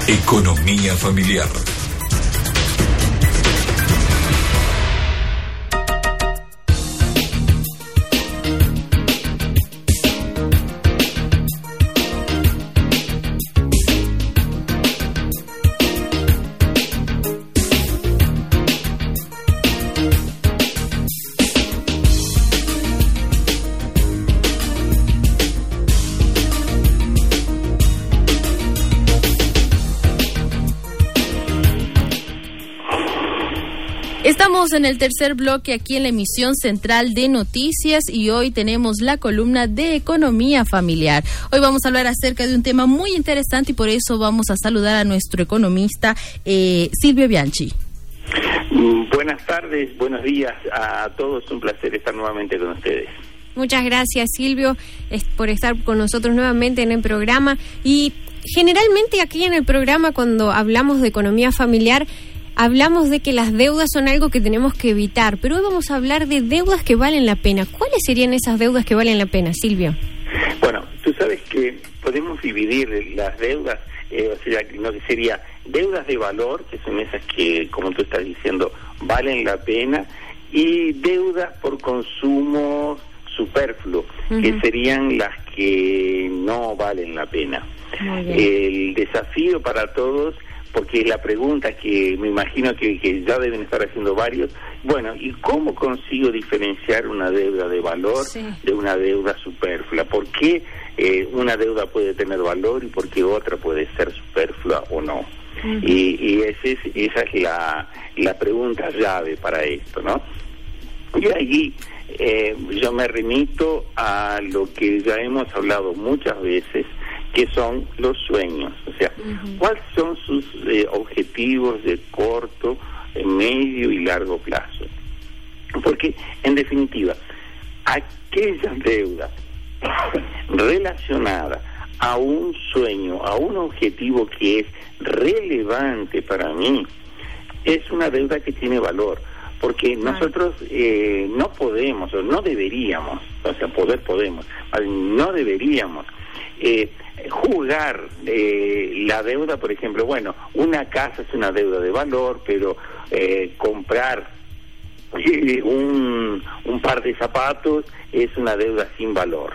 Economía familiar. Estamos en el tercer bloque aquí en la emisión central de noticias y hoy tenemos la columna de economía familiar. Hoy vamos a hablar acerca de un tema muy interesante y por eso vamos a saludar a nuestro economista Silvio Bianchi. Buenas tardes, buenos días a todos, un placer estar nuevamente con ustedes. Muchas gracias, Silvio, por estar con nosotros nuevamente en el programa. Y generalmente aquí en el programa, cuando hablamos de economía familiar, hablamos de que las deudas son algo que tenemos que evitar, pero hoy vamos a hablar de deudas que valen la pena. ¿Cuáles serían esas deudas que valen la pena, Silvio? Bueno, tú sabes que podemos dividir las deudas, o sea, lo que sería deudas de valor, que son esas que, como tú estás diciendo, valen la pena, y deudas por consumo superfluo, que serían las que no valen la pena. El desafío para todos, porque es la pregunta que me imagino que ya deben estar haciendo varios, bueno, ¿y cómo consigo diferenciar una deuda de valor de una deuda superflua? ¿Por qué una deuda puede tener valor y por qué otra puede ser superflua o no? Y esa es la pregunta llave para esto, ¿no? Y allí yo me remito a lo que ya hemos hablado muchas veces, que son los sueños, o sea, ¿cuáles son sus objetivos de corto, medio y largo plazo? Porque, en definitiva, aquellas deudas relacionadas a un sueño, a un objetivo que es relevante para mí, es una deuda que tiene valor, porque nosotros no podemos, o no deberíamos, o sea, podemos, no deberíamos juzgar la deuda, por ejemplo, bueno, una casa es una deuda de valor, pero comprar un par de zapatos es una deuda sin valor.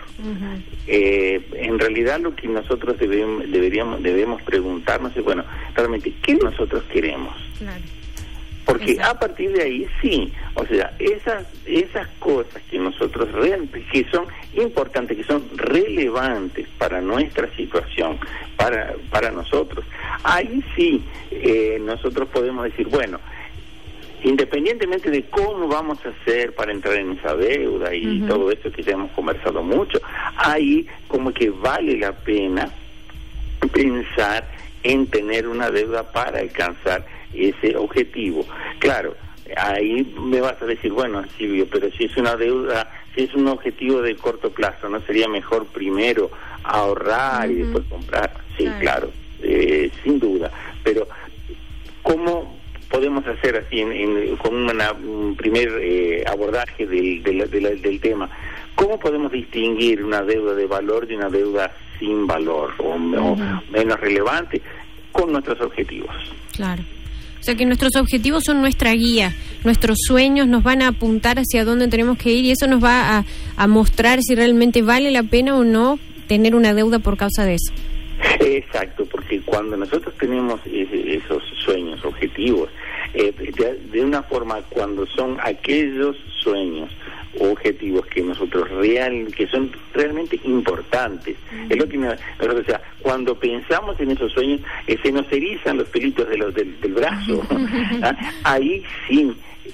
En realidad lo que nosotros debemos preguntarnos es, bueno, realmente, ¿qué nosotros queremos? Claro. Porque a partir de ahí, sí, o sea, esas cosas que nosotros realmente, que son importantes, que son relevantes para nuestra situación, para nosotros, ahí sí nosotros podemos decir, bueno, independientemente de cómo vamos a hacer para entrar en esa deuda y todo eso que ya hemos conversado mucho, ahí como que vale la pena pensar en tener una deuda para alcanzar ese objetivo. Claro, ahí me vas a decir, bueno, Silvio, pero si es una deuda, si es un objetivo de corto plazo, ¿no sería mejor primero ahorrar y después comprar? Sí, claro, sin duda. Pero ¿cómo podemos hacer así con un primer abordaje del tema? ¿Cómo podemos distinguir una deuda de valor de una deuda sin valor o menos relevante? Con nuestros objetivos. Claro. O sea que nuestros objetivos son nuestra guía, nuestros sueños nos van a apuntar hacia dónde tenemos que ir y eso nos va a mostrar si realmente vale la pena o no tener una deuda por causa de eso. Exacto, porque cuando nosotros tenemos esos sueños, objetivos, de una forma, cuando son aquellos sueños o objetivos que nosotros que son realmente importantes, es lo que o sea, cuando pensamos en esos sueños, se nos erizan los pelitos del brazo. Ahí sí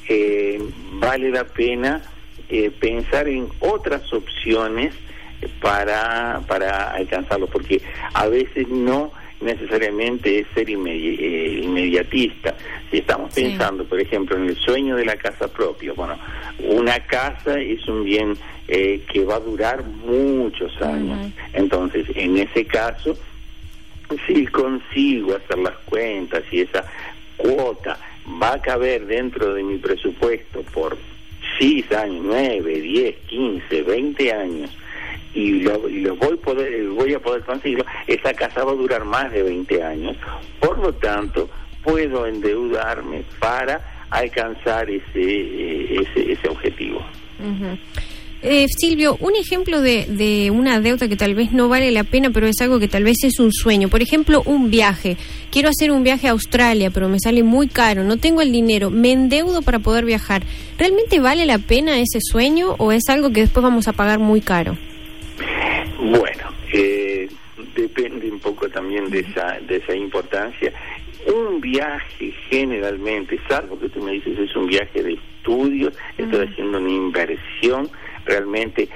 vale la pena pensar en otras opciones para alcanzarlo, porque a veces no necesariamente es ser inmediatista. Si estamos pensando, por ejemplo, en el sueño de la casa propia, bueno, una casa es un bien que va a durar muchos años. Entonces, en ese caso, si consigo hacer las cuentas y esa cuota va a caber dentro de mi presupuesto por 6 años, 9, 10, 15, 20 años, y voy a poder conseguirlo, esa casa va a durar más de 20 años. Por lo tanto, puedo endeudarme para alcanzar ese objetivo. Uh-huh. Silvio, un ejemplo de una deuda que tal vez no vale la pena, pero es algo que tal vez es un sueño. Por ejemplo, un viaje. Quiero hacer un viaje a Australia, pero me sale muy caro, no tengo el dinero, me endeudo para poder viajar. ¿Realmente vale la pena ese sueño o es algo que después vamos a pagar muy caro? Bueno, depende un poco también de esa importancia. Un viaje generalmente, salvo que tú me dices es un viaje de estudios, estoy haciendo una inversión, realmente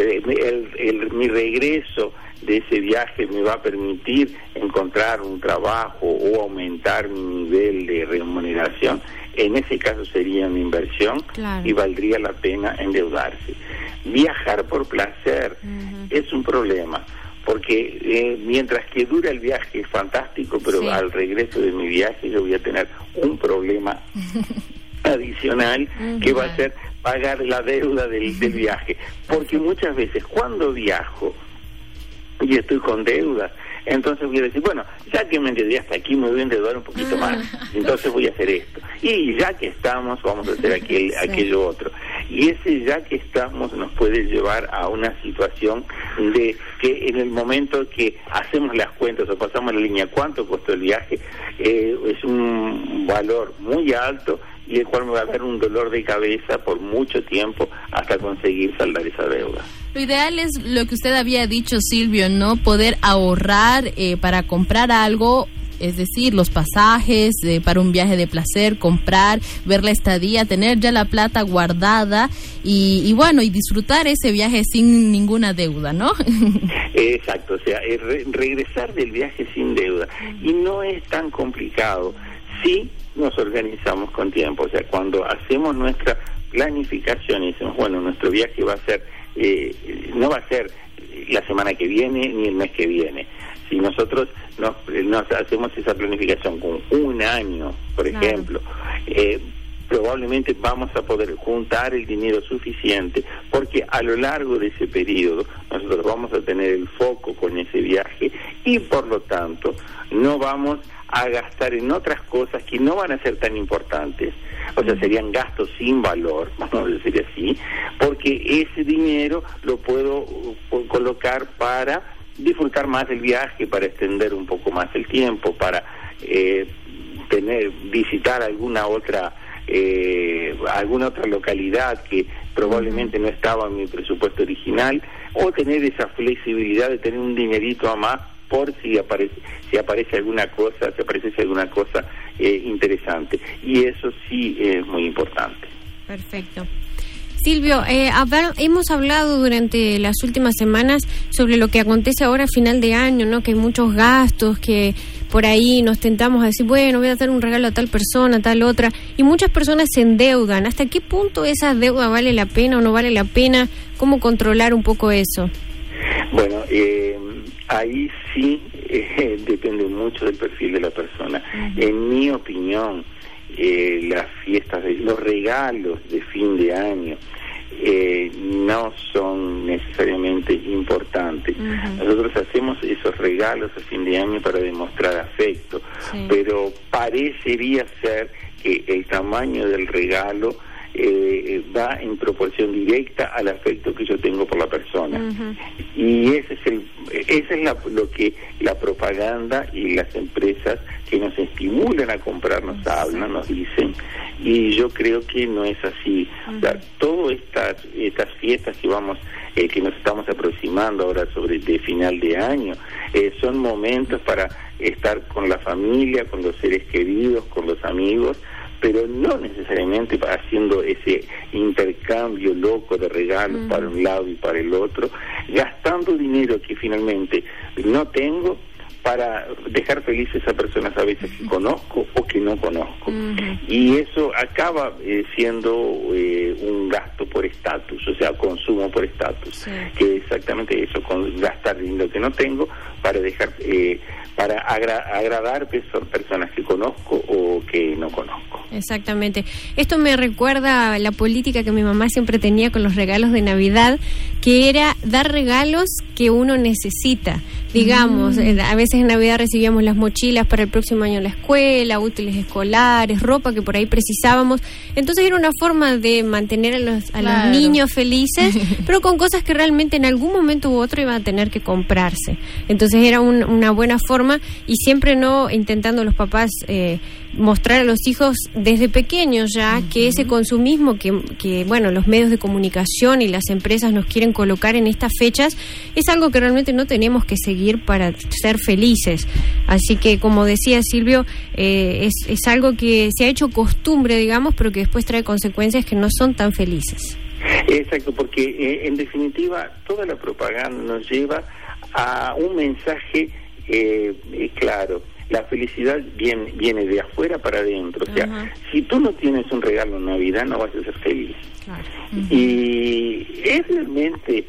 mi regreso de ese viaje me va a permitir encontrar un trabajo o aumentar mi nivel de remuneración. En ese caso sería una inversión, claro, y valdría la pena endeudarse. Viajar por placer es un problema, porque mientras que dura el viaje es fantástico, pero sí, al regreso de mi viaje yo voy a tener un problema adicional que va a ser pagar la deuda del viaje, porque muchas veces cuando viajo y estoy con deudas, entonces voy a decir, bueno, ya que me endeudé hasta aquí, me voy a endeudar un poquito más, entonces voy a hacer esto, y ya que estamos, vamos a hacer aquello otro, y ese ya que estamos nos puede llevar a una situación de que en el momento que hacemos las cuentas o pasamos la línea, ¿cuánto costó el viaje? Es un valor muy alto y el cual me va a dar un dolor de cabeza por mucho tiempo hasta conseguir saldar esa deuda. Lo ideal es lo que usted había dicho, Silvio, ¿no? Poder ahorrar para comprar algo, es decir, los pasajes para un viaje de placer, comprar, ver la estadía, tener ya la plata guardada y bueno, y disfrutar ese viaje sin ninguna deuda, ¿no? Exacto, o sea, regresar del viaje sin deuda. Y no es tan complicado si nos organizamos con tiempo. O sea, cuando hacemos nuestra planificación y decimos, bueno, nuestro viaje va a ser, no va a ser la semana que viene ni el mes que viene. Si nosotros nos hacemos esa planificación con un año, por ejemplo, probablemente vamos a poder juntar el dinero suficiente, porque a lo largo de ese periodo nosotros vamos a tener el foco con ese viaje y por lo tanto no vamos a gastar en otras cosas que no van a ser tan importantes, o sea, serían gastos sin valor, vamos a decir así, porque ese dinero lo puedo colocar para disfrutar más del viaje, para extender un poco más el tiempo, para visitar alguna otra localidad que probablemente no estaba en mi presupuesto original, o tener esa flexibilidad de tener un dinerito a más por si aparece alguna cosa, interesante, y eso sí es muy importante. Perfecto. Silvio, hemos hablado durante las últimas semanas sobre lo que acontece ahora a final de año, ¿no? Que hay muchos gastos, que por ahí nos tentamos a decir, bueno, voy a hacer un regalo a tal persona, a tal otra, y muchas personas se endeudan. ¿Hasta qué punto esa deuda vale la pena o no vale la pena? ¿Cómo controlar un poco eso? Bueno, ahí sí depende mucho del perfil de la persona. En mi opinión, las fiestas, los regalos de fin de año no son necesariamente importantes. Nosotros hacemos esos regalos a fin de año para demostrar afecto, pero parecería ser que el tamaño del regalo va en proporción directa al afecto que yo tengo por la persona. Y esa es lo que la propaganda y las empresas que nos estimulan a comprar nos hablan, nos dicen, y yo creo que no es así. O sea, todas estas fiestas que nos estamos aproximando ahora de final de año, son momentos para estar con la familia, con los seres queridos, con los amigos, pero no necesariamente haciendo ese intercambio loco de regalos para un lado y para el otro, gastando dinero que finalmente no tengo para dejar feliz a esa persona a veces que conozco o que no conozco. Y eso acaba siendo un gasto por estatus, o sea, consumo por estatus, que es exactamente eso, con gastar dinero que no tengo para dejar para agradar personas que conozco o que no conozco. Exactamente. Esto me recuerda a la política que mi mamá siempre tenía con los regalos de Navidad, que era dar regalos que uno necesita. Digamos, a veces en Navidad recibíamos las mochilas para el próximo año en la escuela, útiles escolares, ropa que por ahí precisábamos. Entonces era una forma de mantener a los niños felices, pero con cosas que realmente en algún momento u otro iban a tener que comprarse. Entonces era una buena forma, y siempre no intentando los papás mostrar a los hijos desde pequeños ya que ese consumismo que bueno, los medios de comunicación y las empresas nos quieren colocar en estas fechas es algo que realmente no tenemos que seguir para ser felices. Así que, como decía Silvio, es algo que se ha hecho costumbre, digamos, pero que después trae consecuencias que no son tan felices. Exacto, porque en definitiva toda la propaganda nos lleva a un mensaje claro. La felicidad viene de afuera para adentro. O sea, si tú no tienes un regalo en Navidad, no vas a ser feliz. Claro. Y es realmente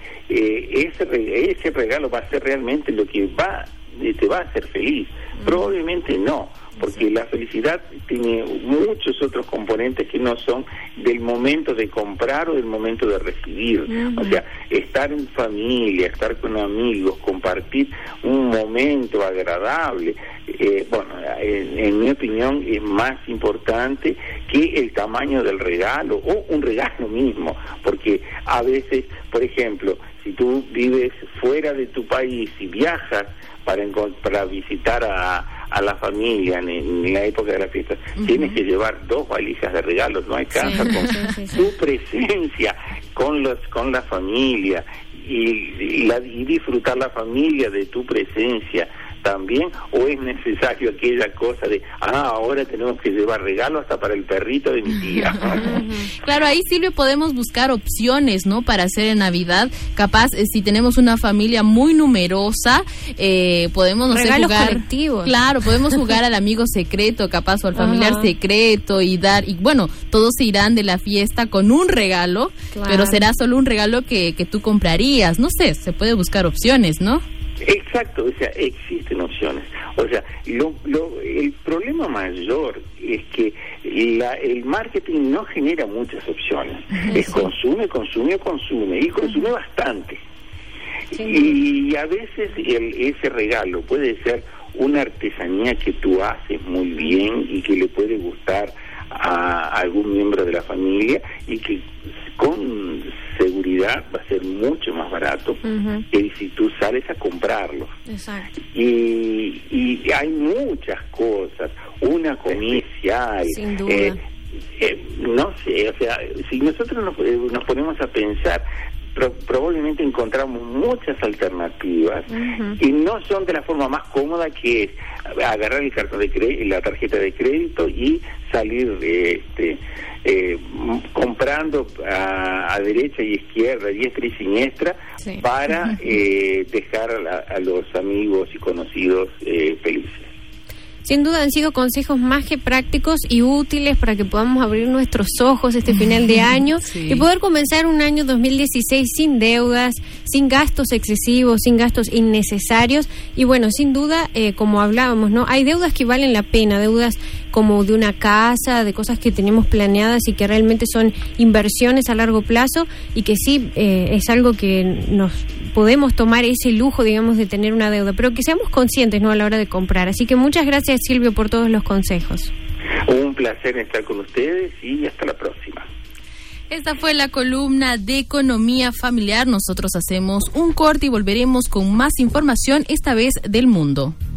ese regalo va a ser realmente lo que te va a hacer feliz. Probablemente no, porque la felicidad tiene muchos otros componentes que no son del momento de comprar o del momento de recibir. O sea, estar en familia, estar con amigos, compartir un momento agradable, en mi opinión es más importante que el tamaño del regalo o un regalo mismo, porque a veces, por ejemplo, si tú vives fuera de tu país y viajas para visitar a la familia en la época de la fiesta, tienes que llevar 2 valijas de regalos, no alcanza con tu presencia con la familia y disfrutar la familia de tu presencia también, o es necesario aquella cosa de ahora tenemos que llevar regalo hasta para el perrito de mi tía. Claro, ahí, Silvio, podemos buscar opciones, ¿no?, para hacer en Navidad. Capaz, si tenemos una familia muy numerosa, podemos, no regalos sé, jugar colectivos. Claro, podemos jugar al amigo secreto, capaz, o al familiar secreto, y bueno, todos se irán de la fiesta con un regalo, pero será solo un regalo que tú comprarías. No sé, se puede buscar opciones, ¿no? Exacto, o sea, existen opciones. O sea, el problema mayor es que el marketing no genera muchas opciones. Es consume y consume bastante. Y a veces ese regalo puede ser una artesanía que tú haces muy bien y que le puede gustar a algún miembro de la familia y que con seguridad va a ser mucho más barato que si tú sales a comprarlo. Exacto. Y hay muchas cosas, una comercial, sin duda. No sé, o sea, si nosotros nos ponemos a pensar, probablemente encontramos muchas alternativas y no son de la forma más cómoda, que es agarrar el cartón de crédito, la tarjeta de crédito y salir comprando a derecha y izquierda, diestra y siniestra, para dejar a los amigos y conocidos felices. Sin duda han sido consejos más que prácticos y útiles para que podamos abrir nuestros ojos este final de año y poder comenzar un año 2016 sin deudas, sin gastos excesivos, sin gastos innecesarios. Y bueno, sin duda, como hablábamos, ¿no? Hay deudas que valen la pena, deudas como de una casa, de cosas que tenemos planeadas y que realmente son inversiones a largo plazo, y que sí es algo que nos podemos tomar ese lujo, digamos, de tener una deuda, pero que seamos conscientes, ¿no?, a la hora de comprar. Así que muchas gracias, Silvio, por todos los consejos. Un placer estar con ustedes y hasta la próxima. Esta fue la columna de Economía Familiar. Nosotros hacemos un corte y volveremos con más información, esta vez del mundo.